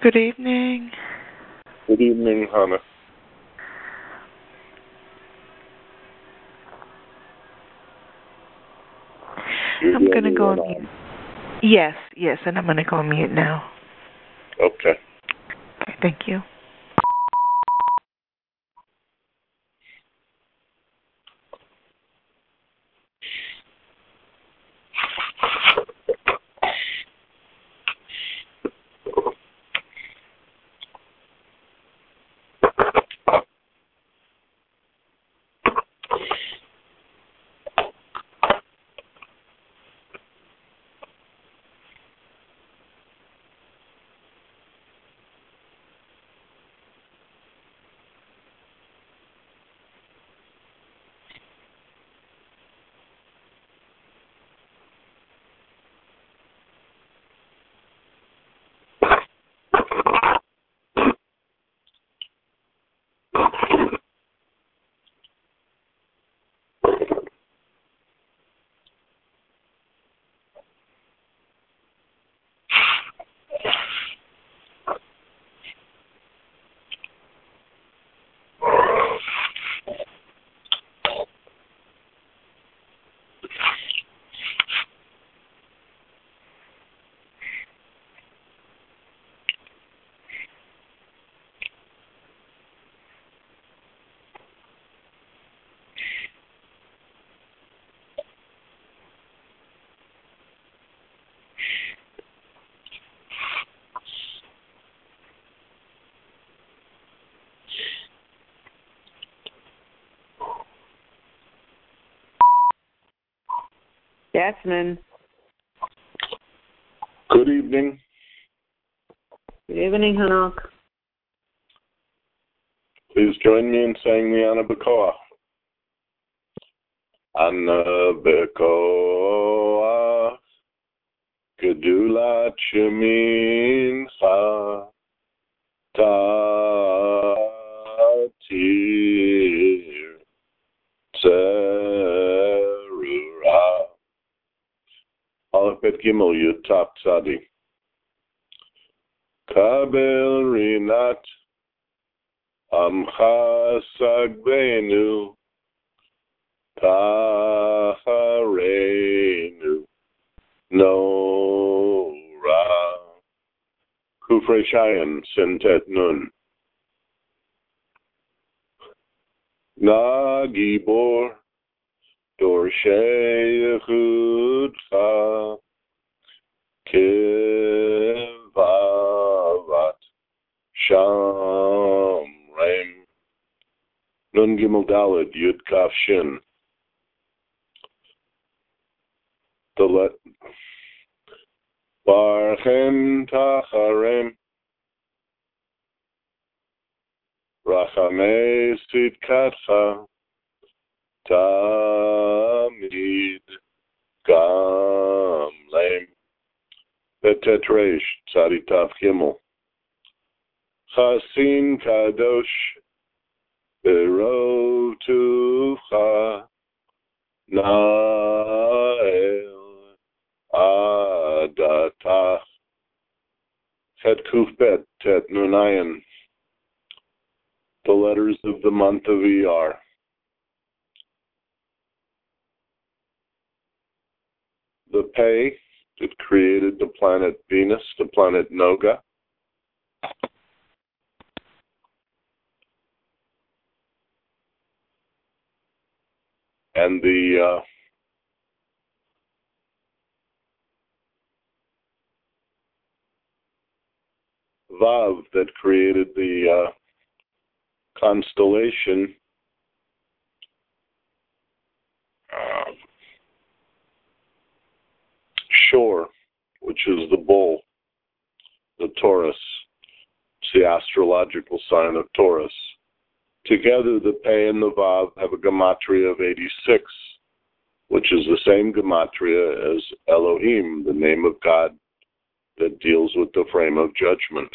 Good evening. Good evening, Hannah. I'm going to go on mute. Yes, and I'm going to go on mute now. Okay. Okay, thank you. Jasmine. Good evening. Good evening, Hanok. Please join me in saying the Ana B'Koach. Ana B'Koach Gedulat Shemincha Tatir Tzerura Aleph Bet Gimel Yud Taf Tzadi Kabel Rinat Amcha Sagbenu Taharenu Nora Kufrei Shayan Sintet Nun Na Gibor Dorshei Yechudcha Kivavat Shamrem Nun Gimel Daled Yud Kaf Shin Barchem Tacharem Rachamei Sidkatcha Tamid Gamlem Betet Reish Tzadi Taf Gimel Chasin Kadosh Berotucha Nael Adatach Het Kuf Bet Tet Nunayan. The letters of the month of Iyar. The Pei that created the planet Venus, the planet Noga. And the Vav that created the constellation Shor, which is the bull, the Taurus. It's the astrological sign of Taurus. Together, the Pei and the Vav have a gematria of 86, which is the same gematria as Elohim, the name of God that deals with the frame of judgment.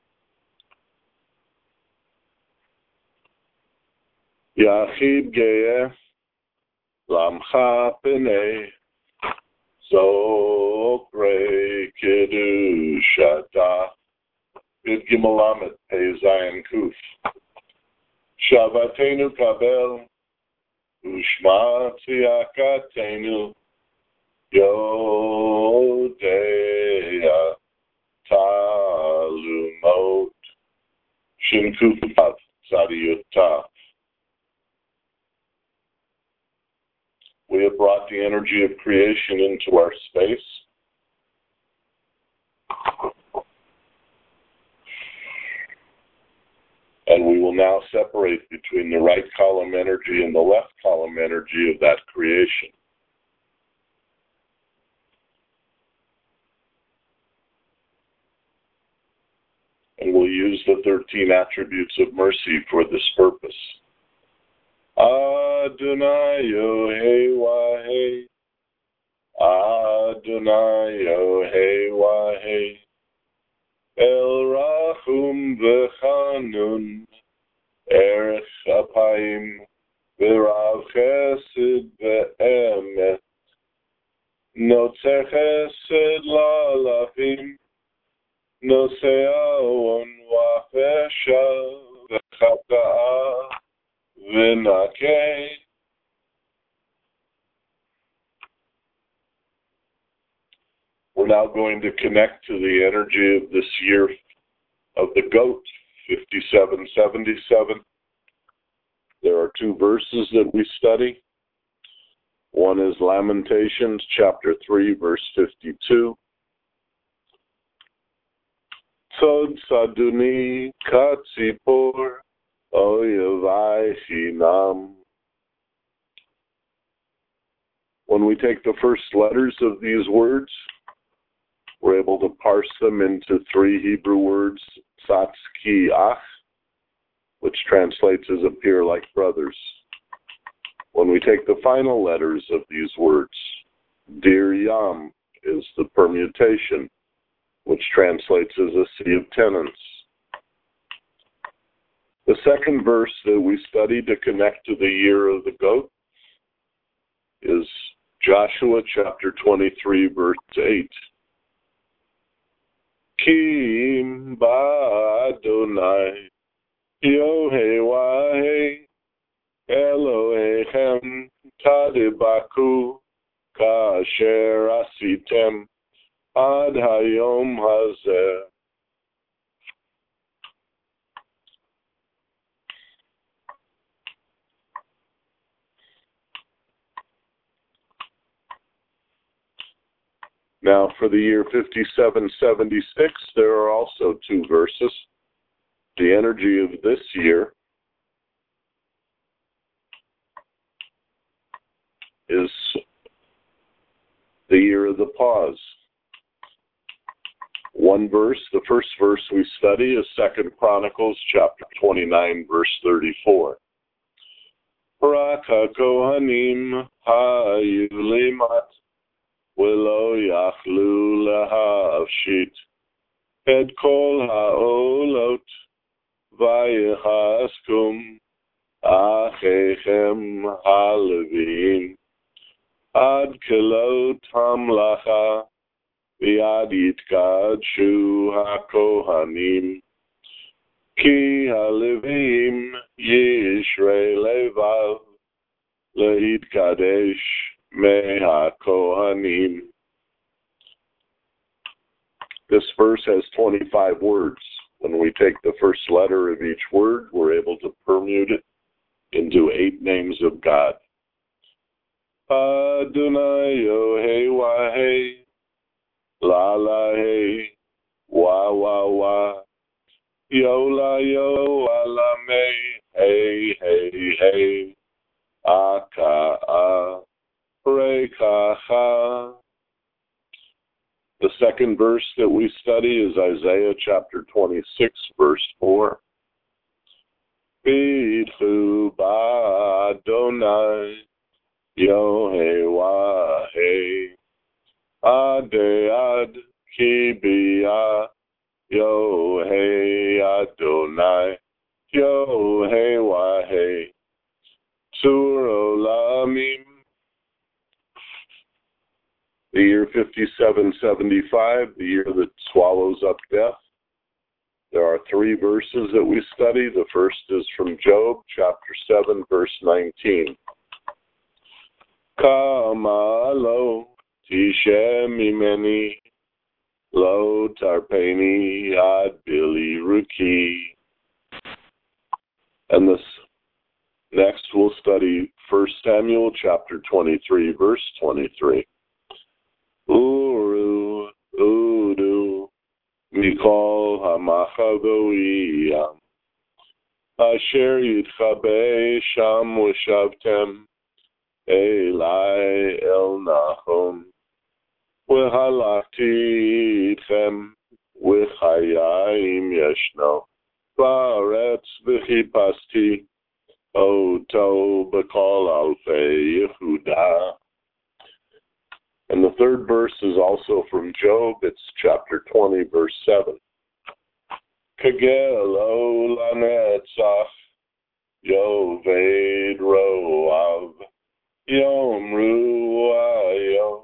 Yachid Ge'eh Lamcha Penei Zokre Kedushata Bid Gimelamet, Pei Zayin Kuf. Shavatenu Kabel, Ushma Tziyakatenu, Yodeya Talumot, Shin Kuf Tav, Tzadiyut Tav. We have brought the energy of creation into our space. And we will now separate between the right column energy and the left column energy of that creation. And we'll use the 13 attributes of mercy for this purpose. Adonai Yohei Wahei, Adonai Yohei Wahei, El Rachum V'Chanun, Erech Apayim, V'Rav Chesed V'Emet, Notzer Chesed L'Alafim, Nosea On Wafesha V'Chapa'ah, V'Nakeh. We're now going to connect to the energy of this year of the goat, 5777. There are two verses that we study. One is Lamentations, chapter 3, verse 52. Tzod Saduni Katzipor Oyevai Chinam. When we take the first letters of these words, we're able to parse them into three Hebrew words, Tzatz-ki-ach, which translates as appear like brothers. When we take the final letters of these words, Dir Yam is the permutation, which translates as a sea of tenants. The second verse that we study to connect to the year of the goat is Joshua chapter 23, verse 8. Kim ba'Adonai Yohei Wahei Elohechem Tadibaku Kasher Asitem Ad Hayom Hazeh. Now, for the year 5776, there are also two verses. The energy of this year is the year of the pause. One verse, the first verse we study is 2 Chronicles chapter 29, verse 34. Rak ha-kohanim ha-yulimat V'lo yachlu lahavshit et kol ha'olot v'yechaskum achechem ha'levim ad kelot hamlacha v'ad yitkadshu ha'kohanim ki ha'levim yishrei levav lehitkadesh Meha Kohanim. This verse has 25 words. When we take the first letter of each word, we're able to permute it into 8 names of God. Adonai Yohei Wahei, La La Hei, Wa Wa Wa, Yo La Yo Ala Mei, Hey Hey Hey, Aka Ah. The second verse that we study is Isaiah chapter 26, verse 4. Bidchu ba'Adonai Yohei Wahei Adead ki biyah Yohei Adonai Yohei Wahei Tzur Olamim. The year 5775, the year that swallows up death. There are 3 verses that we study. The first is from Job, chapter 7, verse 19. Kama lo tishe mimeni lo tarpeni ad bili ruki. And this next we'll study 1 Samuel chapter 23, verse 23. Uru, udu, mikol hamachagoiyam, asher yitchabe sham ushavtem, elai el nachom, v'halachti itchem, v'chayayim yeshno, v'aretz v'chipasti, oto b'kol alfei Yehuda. And the third verse is also from Job. It's chapter 20, verse 7. Kagelo lanetzach yoved roav yom ruayom.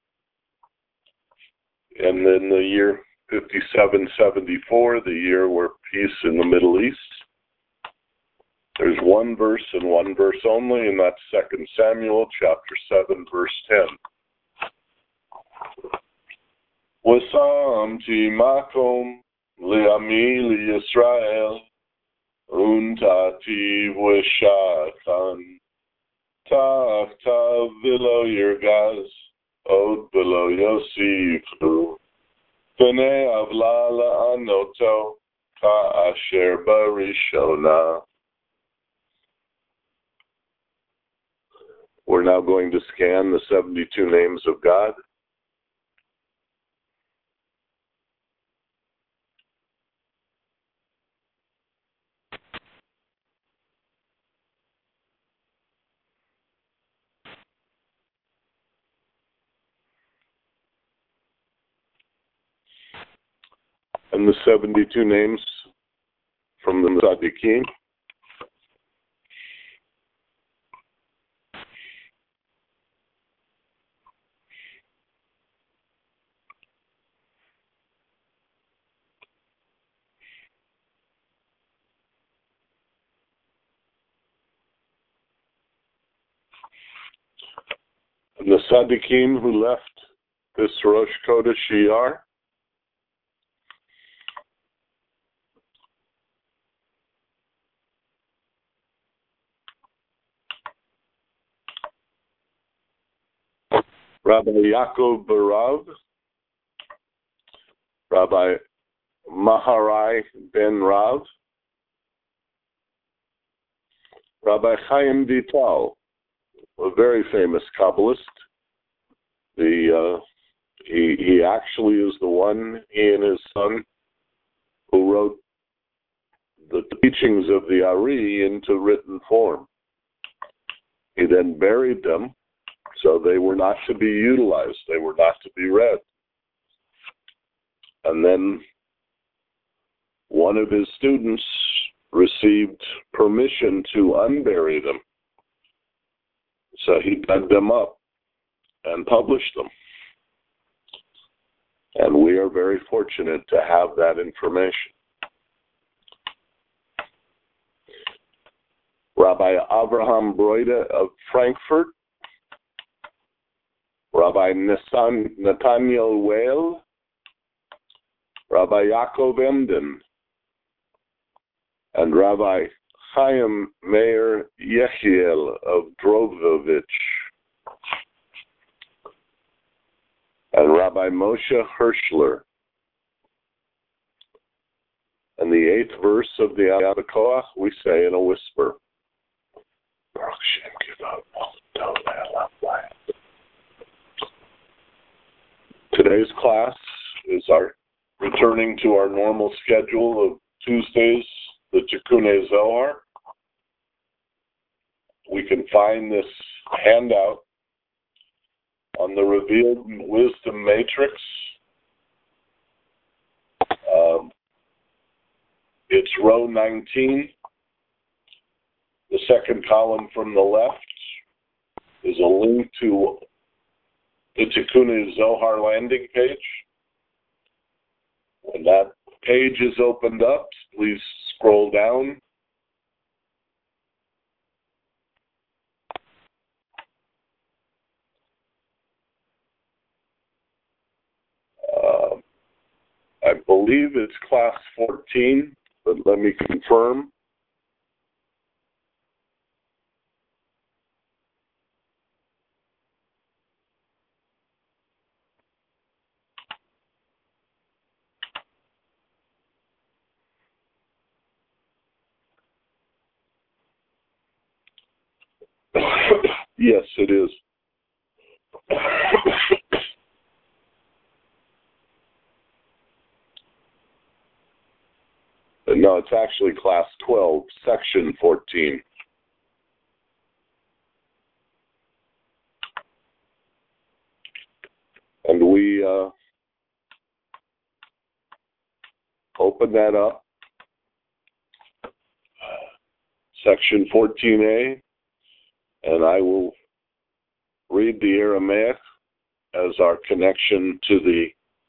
And then the year 5774, the year where peace in the Middle East. There's one verse and one verse only, and that's 2 Samuel chapter 7, verse 10. Wasamti makom li'ami li'Yisrael untati v'shatan ta'achtav v'lo yirgaz od v'lo yosiflu v'nei avla la'anoto ka'asher barishona. We're now going to scan the 72 names of God. And the 72 names from the Tzaddikim. And the Tzaddikim who left this Rosh Chodesh Iyar. Rabbi Yaakov Barav, Rabbi Maharai Ben Rav, Rabbi Chaim Vital, a very famous Kabbalist. He actually is the one, he and his son, who wrote the teachings of the Ari into written form. He then buried them, so they were not to be utilized. They were not to be read. And then one of his students received permission to unbury them. So he dug them up and published them. And we are very fortunate to have that information. Rabbi Avraham Broida of Frankfurt, Rabbi Nathaniel Weil, Rabbi Yaakov Emden, and Rabbi Chaim Meir Yechiel of Drovovich, and Rabbi Moshe Hirschler. And the 8th verse of the Yad HaKoach we say in a whisper. Today's class is our returning to our normal schedule of Tuesdays, the Tikkun Zohar. We can find this handout on the Revealed Wisdom Matrix. It's row 19. The second column from the left is a link to the Tikkun Zohar landing page. And that page is opened up, please scroll down. I believe it's class 14, but let me confirm. Yes, it is. No, it's actually class 12, section 14. And we open that up. Section 14a, and I will read the Aramaic as our connection to the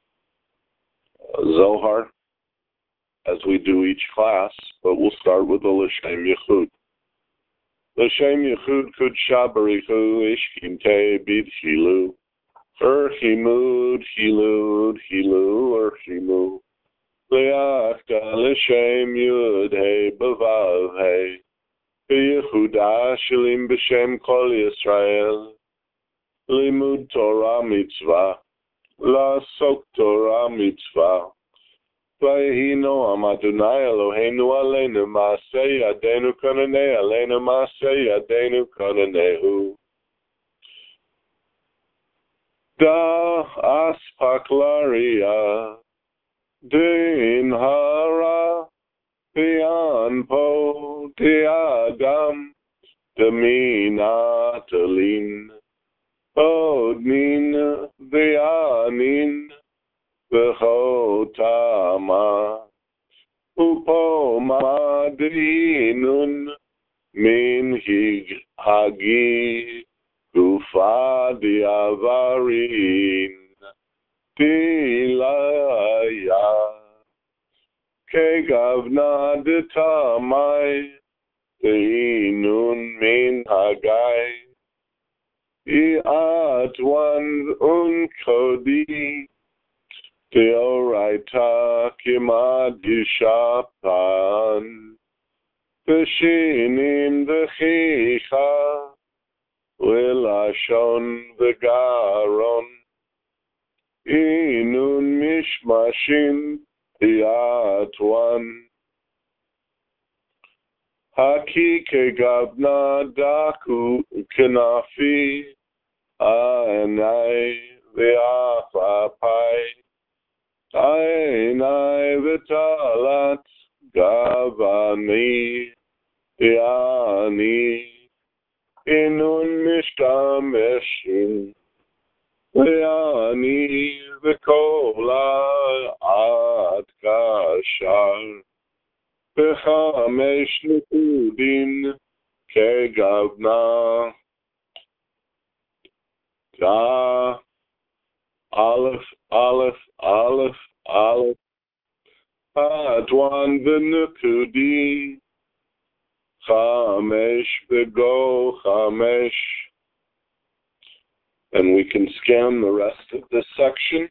Zohar, as we do each class, but we'll start with the L'Shem Yechud. L'Shem Yechud Kudsha Barichu Ishkimte Bidchilu Urchimud Hilud Hilu Urchimu Leachta L'Shem Yud He Bavav He B'Yehuda Shalim B'Shem Kol Yisrael Limud Torah Mitzvah La'asok Torah Mitzvah Vayhi Noam Adonai Eloheinu Aleinu Ma'aseh Yadeinu Konanei Aleinu Ma'aseh Yadeinu Konanehu Da Aspaklaria Din Hara Pian Po Tiagam Deminatalin Odnin Vianin V'chotama Upoma Dinun Min Hagi Gufa Diavarin Dilaya Kegavna Ditamai Dinun Min Hagai Iatwan Unkodi Deoraita Kimad Yishapan Veshinim Dechicha Lilashon Vegaron Inun Mishmashin Iatwan Haki Kegavna Daku Kanafi Anai Viafapai Ainai Vitalat Gavani Yani Inun Mishtameshin Yani Vikola Ad Kashar Bechamesh Nukudin Kegavna Da Aleph Aleph Aleph Aleph Adwan V'Nukudi Chamesh V'Go Chamesh. And we can scan the rest of this section.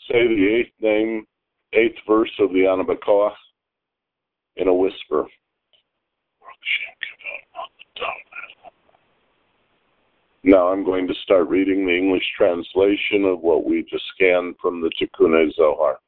say the eighth verse of the Anabakoach in a whisper. Now I'm going to start reading the English translation of what we just scanned from the Tikkun Zohar.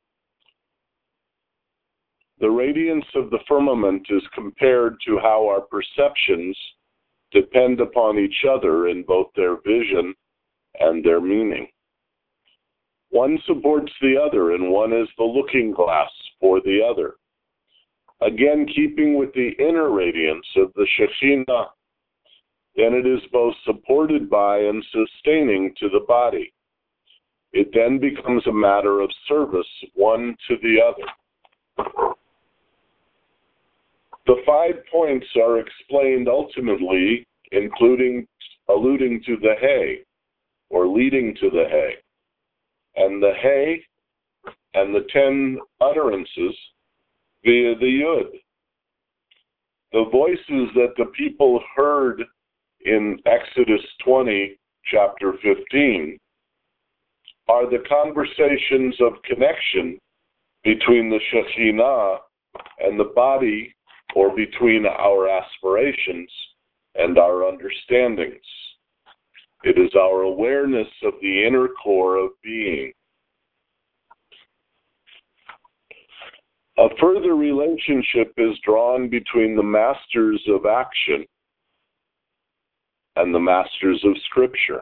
The radiance of the firmament is compared to how our perceptions depend upon each other in both their vision and their meaning. One supports the other, and one is the looking glass for the other. Again, keeping with the inner radiance of the Shekhinah, then it is both supported by and sustaining to the body. It then becomes a matter of service one to the other. The 5 points are explained ultimately, alluding to the hay, or leading to the hay, and the hay and the 10 utterances via the Yud. The voices that the people heard in Exodus 20, chapter 15, are the conversations of connection between the Shekhinah and the body, or between our aspirations and our understandings. It is our awareness of the inner core of being. A further relationship is drawn between the masters of action and the masters of Scripture,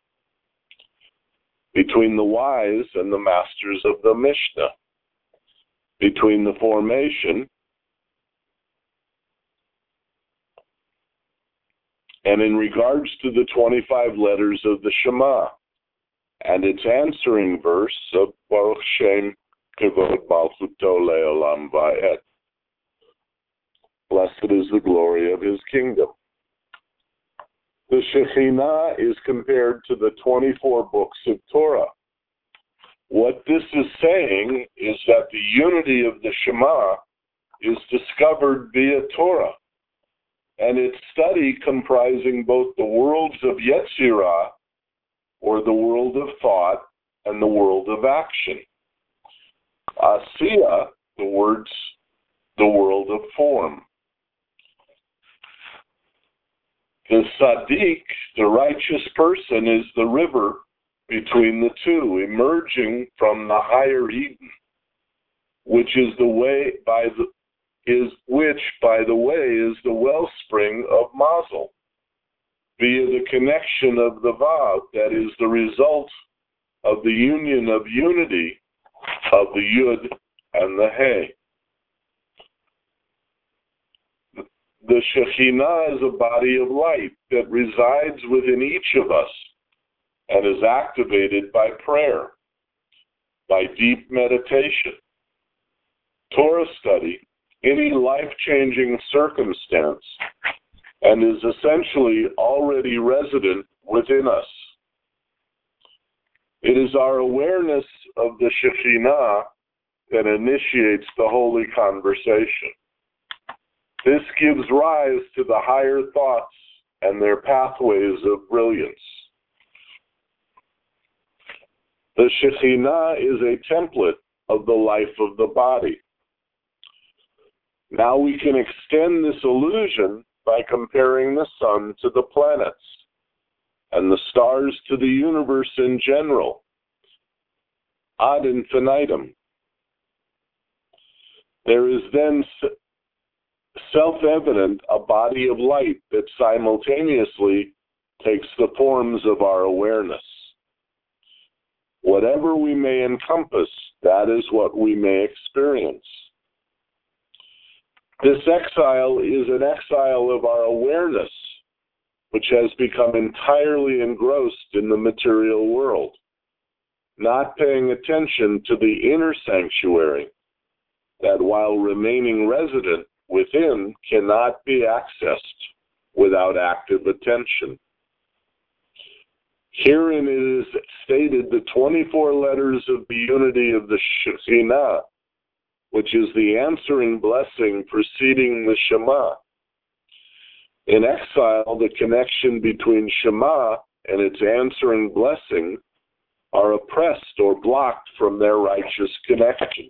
between the wise and the masters of the Mishnah, between the formation and in regards to the 25 letters of the Shema and its answering verse of Baruch Shem Kavod Malchuto Leolam Va'ed. Blessed is the glory of his kingdom. The Shekhinah is compared to the 24 books of Torah. What this is saying is that the unity of the Shema is discovered via Torah, and its study comprising both the worlds of Yetzirah, or the world of thought, and the world of action. Asiya, the world of form. The Tzaddik, the righteous person, is the river between the two, emerging from the higher Eden, which is the way by the way is the wellspring of Mazel, via the connection of the Vav, that is the result of the union of unity of the Yud and the Hey. The Shekhinah is a body of light that resides within each of us and is activated by prayer, by deep meditation, Torah study, any life-changing circumstance, and is essentially already resident within us. It is our awareness of the Shekhinah that initiates the holy conversation. This gives rise to the higher thoughts and their pathways of brilliance. The Shekhinah is a template of the life of the body. Now we can extend this illusion by comparing the sun to the planets and the stars to the universe in general, ad infinitum. There is then self-evident a body of light that simultaneously takes the forms of our awareness. Whatever we may encompass, that is what we may experience. This exile is an exile of our awareness, which has become entirely engrossed in the material world, not paying attention to the inner sanctuary that, while remaining resident within, cannot be accessed without active attention. Herein it is stated the 24 letters of the unity of the Shekhinah, which is the answering blessing preceding the Shema. In exile, the connection between Shema and its answering blessing are oppressed or blocked from their righteous connection.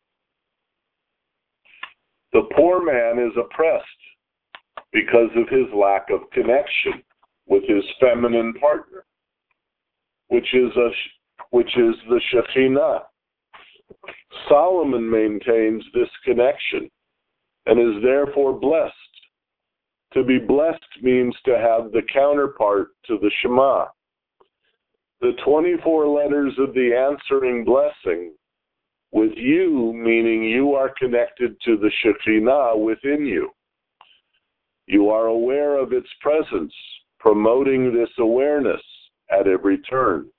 The poor man is oppressed because of his lack of connection with his feminine partner, which is the Shekhinah. Solomon maintains this connection and is therefore blessed. To be blessed means to have the counterpart to the Shema. The 24 letters of the answering blessing, with you meaning you are connected to the Shekhinah within you. You are aware of its presence, promoting this awareness at every turn.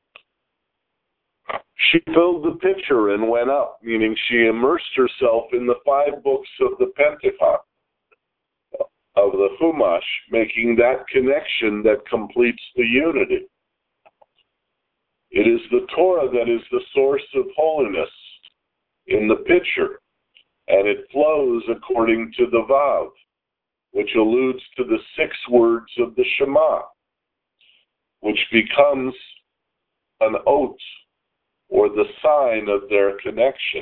She filled the pitcher and went up, meaning she immersed herself in the 5 books of the Pentateuch, of the Chumash, making that connection that completes the unity. It is the Torah that is the source of holiness in the pitcher, and it flows according to the Vav, which alludes to the 6 words of the Shema, which becomes an oath or the sign of their connection.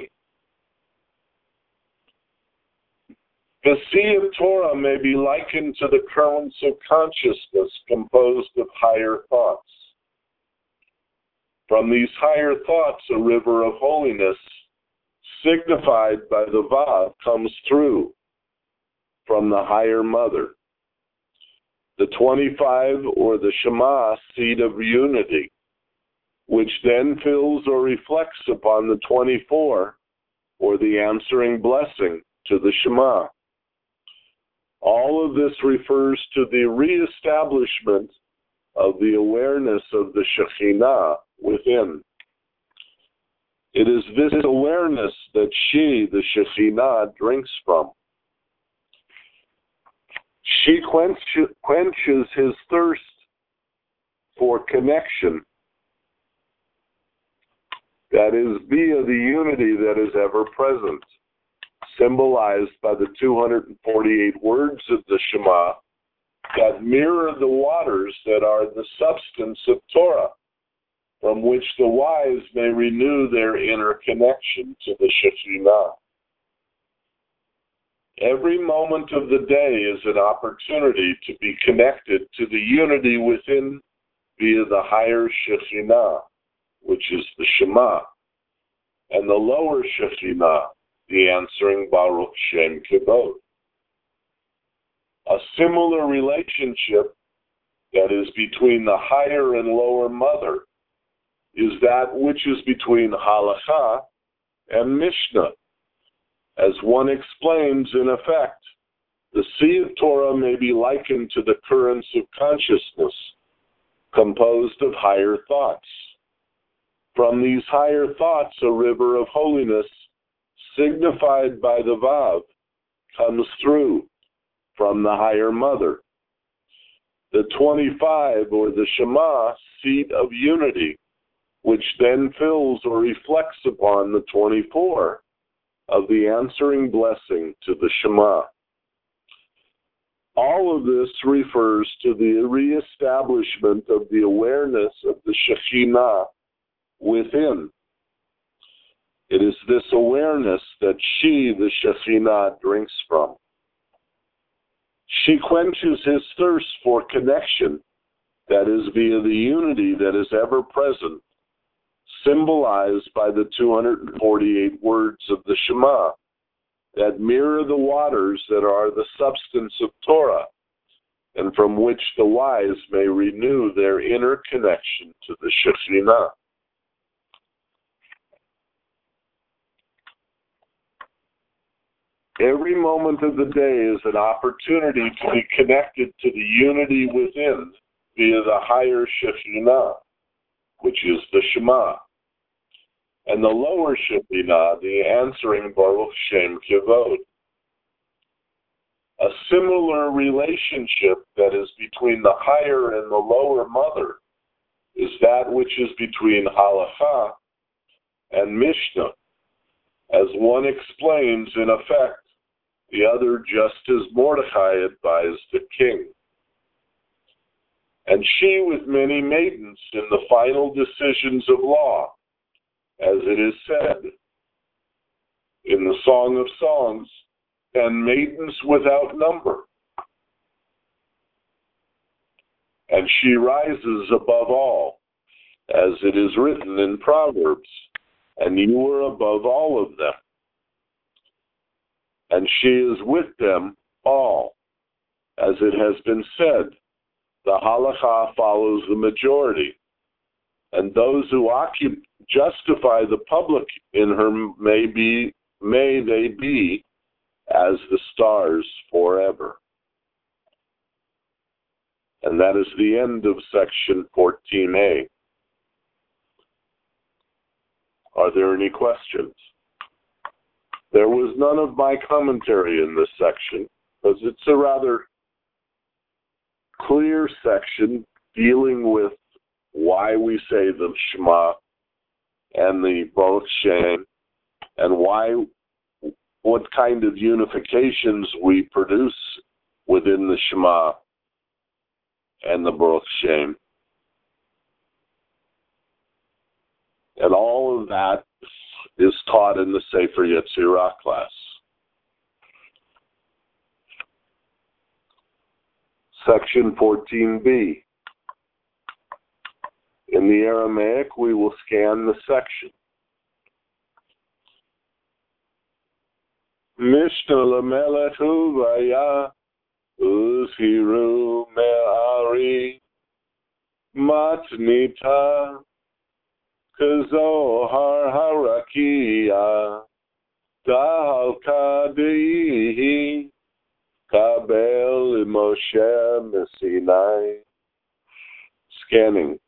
The sea of Torah may be likened to the currents of consciousness composed of higher thoughts. From these higher thoughts, a river of holiness, signified by the Vav, comes through from the higher mother. The 25, or the Shema, seed of unity, which then fills or reflects upon the 24, or the answering blessing to the Shema. All of this refers to the reestablishment of the awareness of the Shekhinah within. It is this awareness that she, the Shekhinah, drinks from. She quenches his thirst for connection, that is, via the unity that is ever present, symbolized by the 248 words of the Shema that mirror the waters that are the substance of Torah, from which the wise may renew their inner connection to the Shekhinah. Every moment of the day is an opportunity to be connected to the unity within via the higher Shekhinah, which is the Shema, and the lower Shekhinah, the answering Baruch Shem Kibod. A similar relationship that is between the higher and lower mother is that which is between Halakha and Mishnah. As one explains, in effect, the sea of Torah may be likened to the currents of consciousness, composed of higher thoughts. From these higher thoughts, a river of holiness, signified by the Vav, comes through from the higher mother. The 25, or the Shema, seat of unity, which then fills or reflects upon the 24 of the answering blessing to the Shema. All of this refers to the reestablishment of the awareness of the Shekhinah within. It is this awareness that she, the Shekhinah, drinks from. She quenches his thirst for connection, that is, via the unity that is ever present, symbolized by the 248 words of the Shema, that mirror the waters that are the substance of Torah, and from which the wise may renew their inner connection to the Shekhinah. Every moment of the day is an opportunity to be connected to the unity within via the higher Shekhinah, which is the Shema, and the lower Shekhinah, the answering Baruch Shem Kivod. A similar relationship that is between the higher and the lower mother is that which is between Halakha and Mishnah. As one explains, in effect, the other just as Mordechai advised the king. and she with many maidens in the final decisions of law, as it is said in the Song of Songs, and maidens without number. And she rises above all, as it is written in Proverbs, and you are above all of them. And she is with them all, as it has been said, the halakha follows the majority, and those who justify the public in her may they be as the stars forever. And that is the end of section 14a. Are there any questions? There was none of my commentary in this section, because it's a rather clear section dealing with why we say the Shema and the Baruch Shem, and what kind of unifications we produce within the Shema and the Baruch Shem. And all of that is taught in the Sefer Yetzirah class. Section 14b. In the Aramaic, we will scan the section. Mishnah Lamelech Uvaya Uzhiru Me'ari Matnita Kazohar Harakia Dahal Kadehi Kabel Moshe Messinai. Scanning.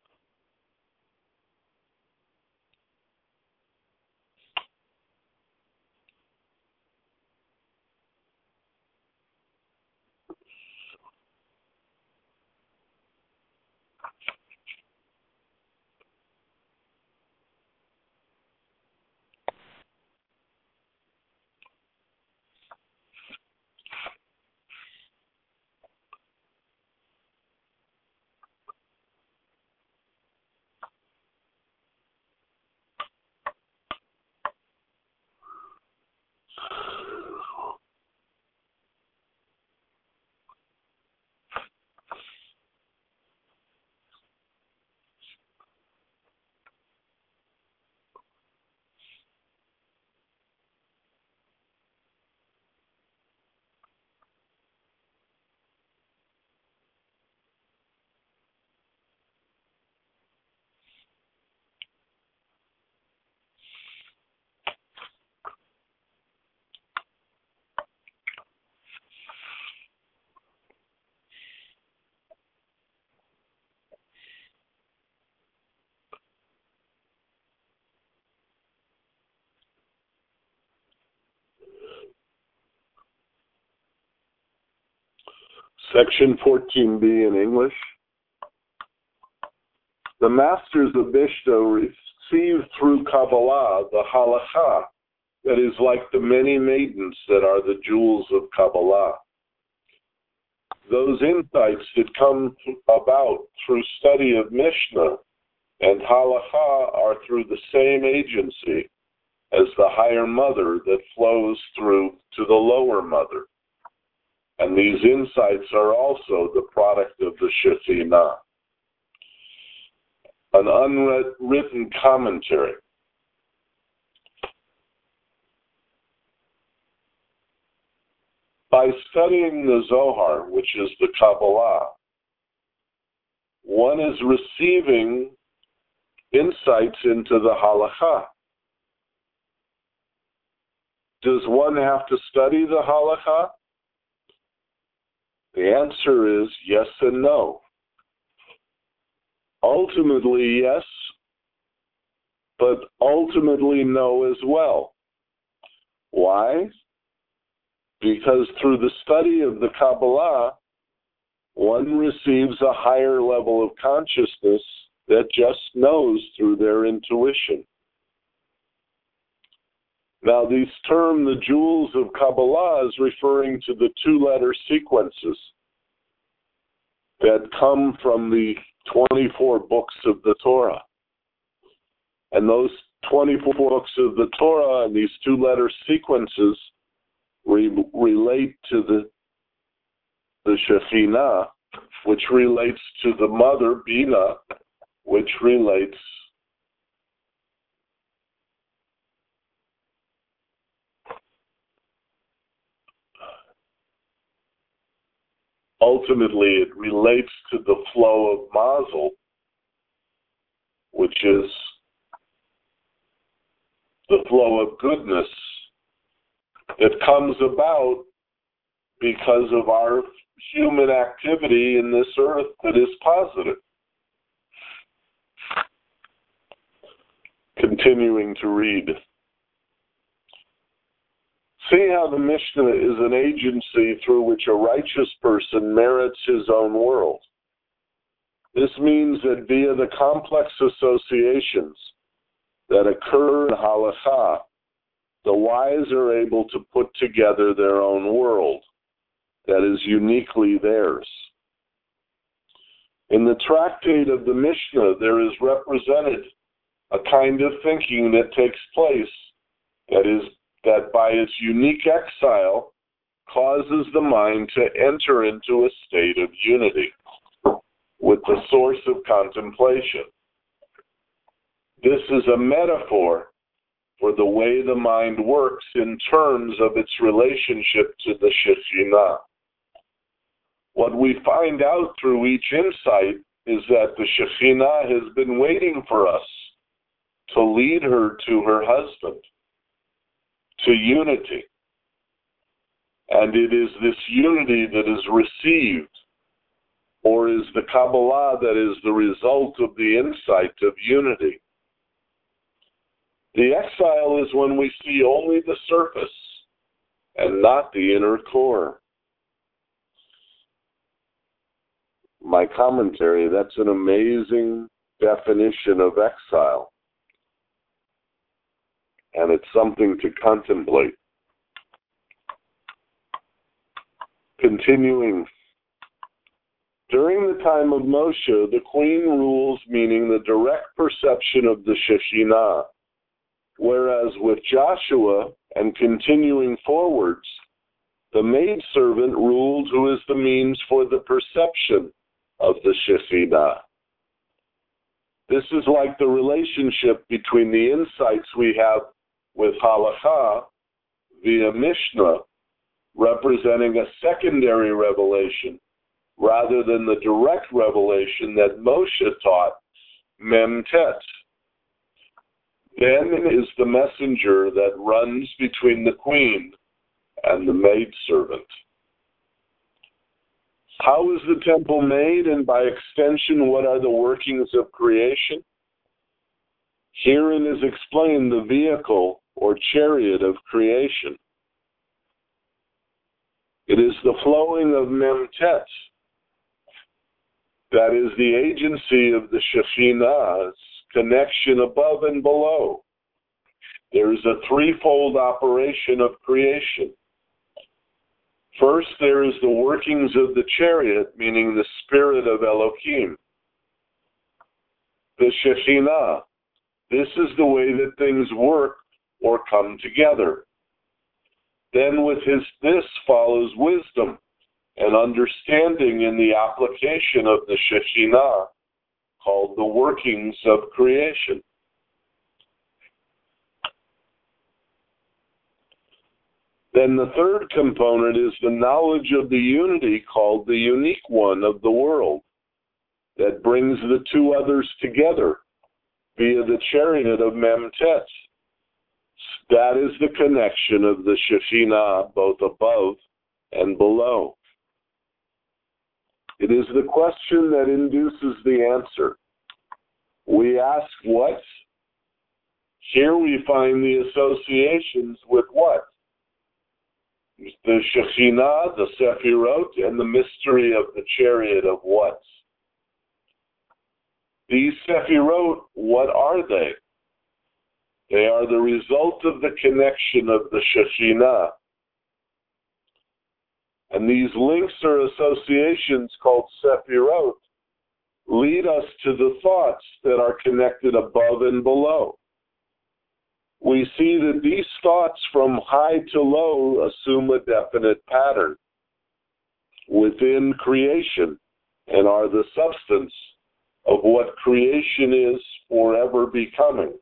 Section 14b in English. The masters of Mishnah received through Kabbalah the halakha that is like the many maidens that are the jewels of Kabbalah. Those insights that come about through study of Mishnah and halakha are through the same agency as the higher mother that flows through to the lower mother. And these insights are also the product of the Shekhinah. An unwritten commentary. By studying the Zohar, which is the Kabbalah, one is receiving insights into the halakha. Does one have to study the halakha? The answer is yes and no. Ultimately, yes, but ultimately no as well. Why? Because through the study of the Kabbalah, one receives a higher level of consciousness that just knows through their intuition. Now, these term the jewels of Kabbalah is referring to the two-letter sequences. that come from the 24 books of the Torah. And those 24 books of the Torah and these two-letter sequences relate to the Shekhinah, which relates to the mother, Bina, which relates ultimately it relates to the flow of Mazel, which is the flow of goodness that comes about because of our human activity in this earth that is positive. Continuing to read. See how the Mishnah is an agency through which a righteous person merits his own world. This means that via the complex associations that occur in halakha, the wise are able to put together their own world that is uniquely theirs. In the tractate of the Mishnah, there is represented a kind of thinking that takes place that by its unique exile causes the mind to enter into a state of unity with the source of contemplation. This is a metaphor for the way the mind works in terms of its relationship to the Shekhinah. What we find out through each insight is that the Shekhinah has been waiting for us to lead her to her husband, to unity. And it is this unity that is received, or is the Kabbalah that is the result of the insight of unity. The exile is when we see only the surface and not the inner core. My commentary, that's an amazing definition of exile. And it's something to contemplate. Continuing. During the time of Moshe, the queen rules, meaning the direct perception of the Shekhinah, whereas with Joshua and continuing forwards, the maidservant ruled, who is the means for the perception of the Shekhinah. This is like the relationship between the insights we have with halakha via Mishnah, representing a secondary revelation rather than the direct revelation that Moshe taught, Mem Tet. Then is the messenger that runs between the queen and the maidservant. How is the temple made, and by extension, what are the workings of creation? Herein is explained the vehicle or chariot of creation. It is the flowing of Mem Tet, that is the agency of the Shekhinah's connection above and below. There is a threefold operation of creation. First, there is the workings of the chariot, meaning the spirit of Elohim. The Shekhinah. This is the way that things work or come together. Then with this follows wisdom and understanding in the application of the Shekhinah, called the workings of creation. Then the third component is the knowledge of the unity, called the unique one of the world, that brings the two others together via the chariot of Mem Tet. That is the connection of the Shekhinah, both above and below. It is the question that induces the answer. We ask what? Here we find the associations with what? The Shekhinah, the Sephirot, and the mystery of the chariot of what? These Sephirot, what are they? They are the result of the connection of the Shekhinah. And these links or associations called Sephirot lead us to the thoughts that are connected above and below. We see that these thoughts from high to low assume a definite pattern within creation and are the substance of what creation is forever becoming.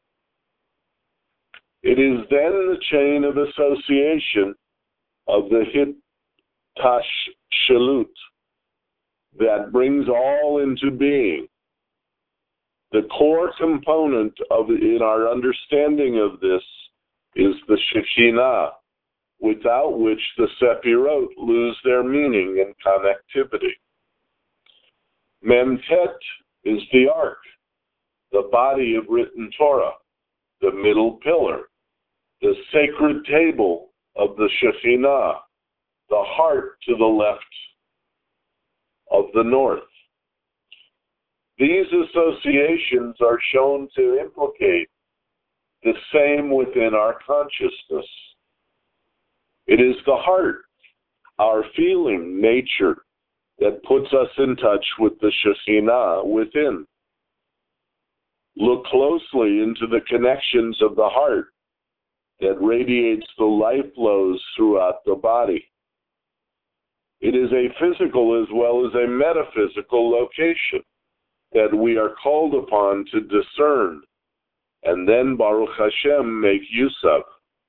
It is then the chain of association of the Hittashlut that brings all into being. The core component in our understanding of this is the Shekhinah, without which the Sephirot lose their meaning and connectivity. Memtet is the ark, the body of written Torah, the middle pillar, the sacred table of the Shekhinah, the heart to the left of the north. These associations are shown to implicate the same within our consciousness. It is the heart, our feeling nature, that puts us in touch with the Shekhinah within. Look closely into the connections of the heart that radiates the life flows throughout the body. It is a physical as well as a metaphysical location that we are called upon to discern and then, Baruch Hashem, make use of.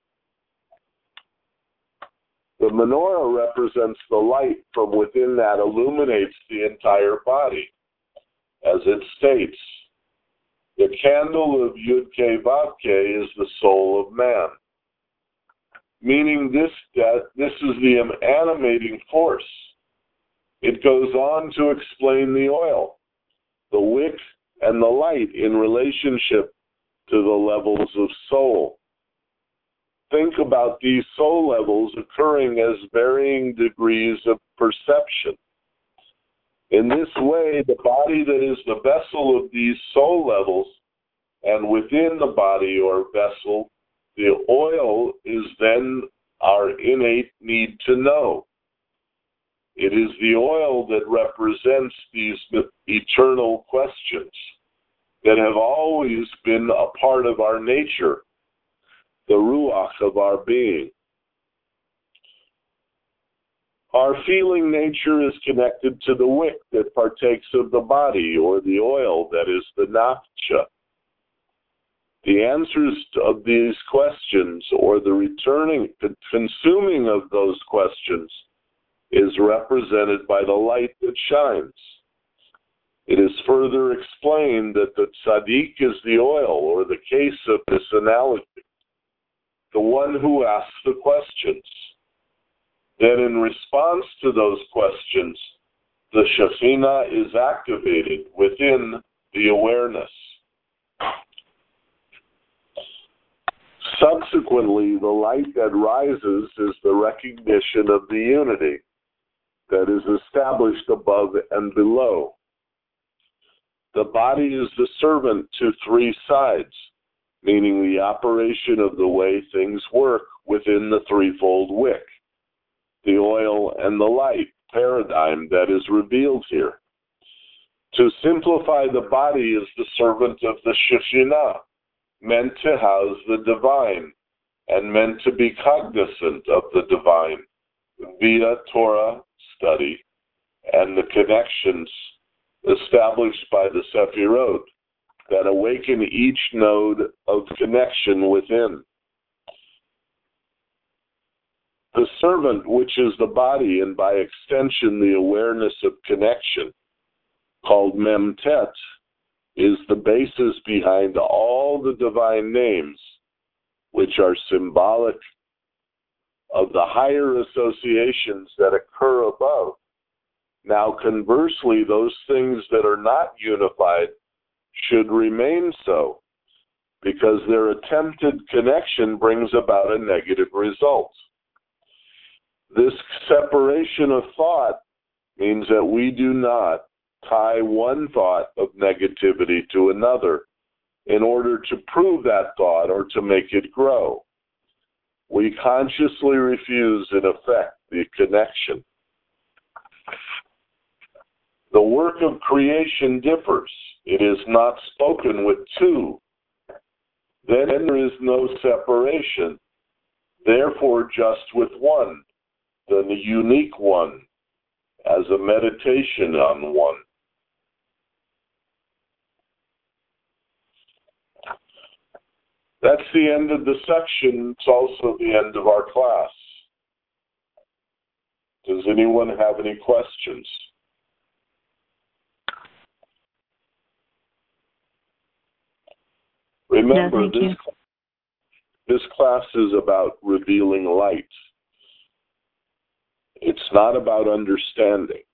The menorah represents the light from within that illuminates the entire body. As it states, the candle of Yud-Kei Vav-Kei is the soul of man, meaning that this is the animating force. It goes on to explain the oil, the wick, and the light in relationship to the levels of soul. Think about these soul levels occurring as varying degrees of perception. In this way, the body that is the vessel of these soul levels, and within the body or vessel, the oil is then our innate need to know. It is the oil that represents these eternal questions that have always been a part of our nature, the ruach of our being. Our feeling nature is connected to the wick that partakes of the body, or the oil that is the nafcha. The answers of these questions, or the consuming of those questions, is represented by the light that shines. It is further explained that the tzaddik is the oil, or the case of this analogy, the one who asks the questions. Then in response to those questions, the Shekhinah is activated within the awareness. Subsequently, the light that rises is the recognition of the unity that is established above and below. The body is the servant to three sides, meaning the operation of the way things work within the threefold wick, the oil and the light paradigm that is revealed here. To simplify, the body is the servant of the Shekhinah, meant to house the divine and meant to be cognizant of the divine via Torah study and the connections established by the Sephirot that awaken each node of connection within. The servant, which is the body and by extension the awareness of connection, called Memtet, is the basis behind all the divine names, which are symbolic of the higher associations that occur above. Now, conversely, those things that are not unified should remain so, because their attempted connection brings about a negative result. This separation of thought means that we do not tie one thought of negativity to another in order to prove that thought or to make it grow. We consciously refuse, in effect, the connection The work of creation differs. It is not spoken with two. Then there is no separation. Therefore, just with one, the unique one, as a meditation on one. That's the end of the section. It's also the end of our class. Does anyone have any questions? Remember, this class is about revealing light. It's not about understanding.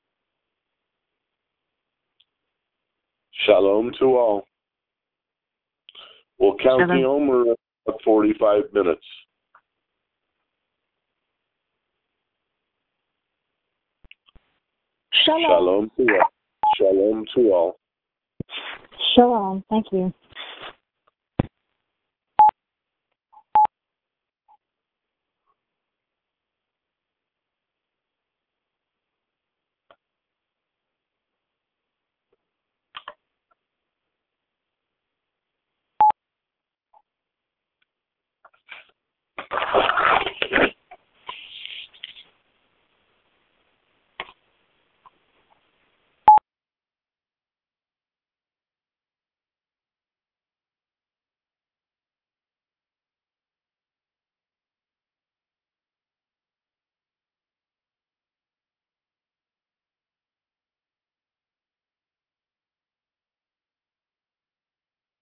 Shalom to all. We'll count the Omer at 45 minutes. Shalom. Shalom to all. Shalom to all. Shalom. Thank you.